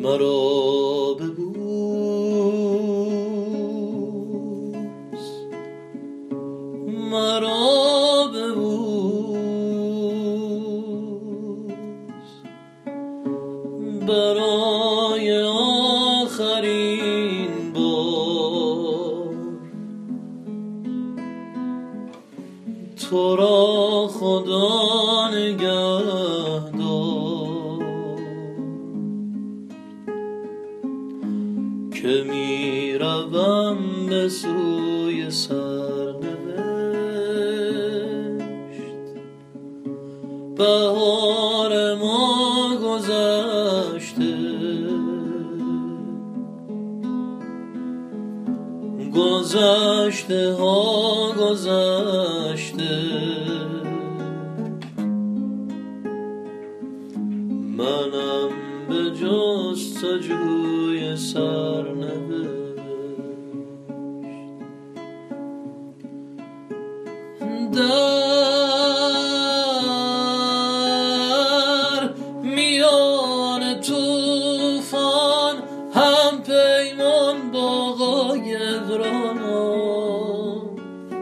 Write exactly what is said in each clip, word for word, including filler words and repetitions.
مرا ببوس، مرا ببوس برای آخرین بار. تو را خدا نگهدار که می روم به سوی سرنوشت. بهار ما گذشته، گذشته ها گذشته، منم به جستجوی سرنوشت. در میان توفان هم پیمان با قایقرانم،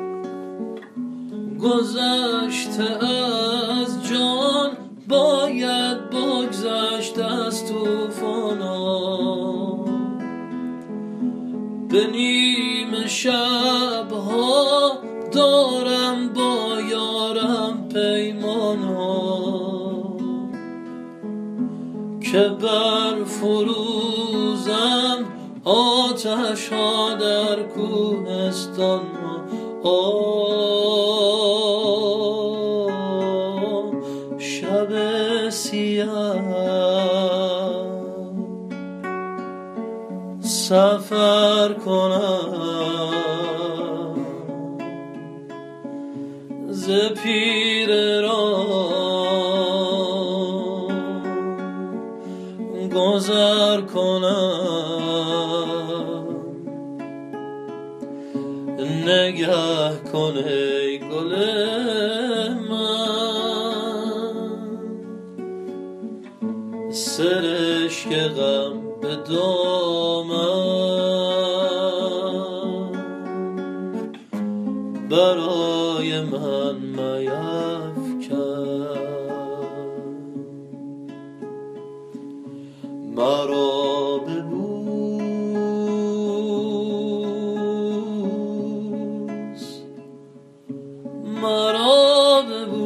گذشته از جان باید بگذشت از توفانم. به نیمه شبها دارم با یارم پیمانم که بر فروزم آتش ها در کوهستان. آه شب سیاه سفر کنم ز پیر راه، گذر کنم نگه کن ای گل من، سرشک غم به دامن برای من میفکن. مرا ببوس، مرا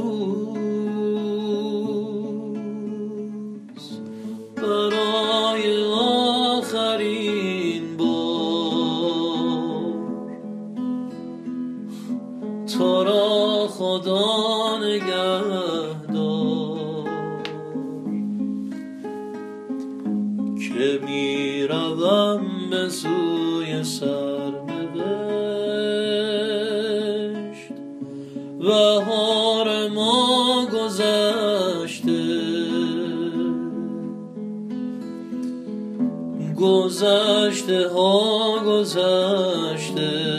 ببوس برای آخرین بار. تو را خدا نگهدار که می روم به سوی سرنوشت. بهار ما گذشته، گذشته ها گذشته،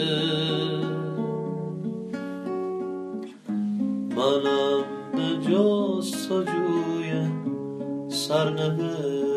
منم به جستجوی سرنوشت.